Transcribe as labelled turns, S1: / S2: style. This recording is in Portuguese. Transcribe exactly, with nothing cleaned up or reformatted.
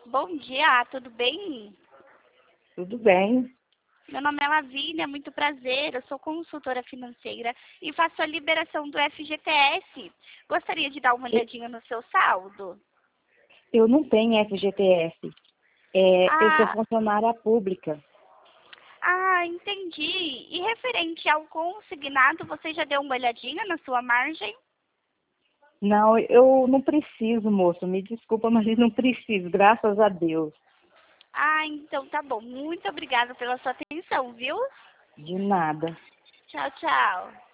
S1: Bom dia, tudo bem?
S2: Tudo bem.
S1: Meu nome é Lavínia, muito prazer. Eu sou consultora financeira e faço a liberação do F G T S. Gostaria de dar uma
S2: E-
S1: olhadinha no seu saldo?
S2: Eu não tenho F G T S. É, eu sou
S1: Ah,
S2: funcionária pública.
S1: ah, entendi. E referente ao consignado, você já deu uma olhadinha na sua margem?
S2: Não, eu não preciso, moço. Me desculpa, mas eu não preciso, graças a Deus.
S1: Ah, então tá bom. Muito obrigada pela sua atenção, viu?
S2: De nada.
S1: Tchau, tchau.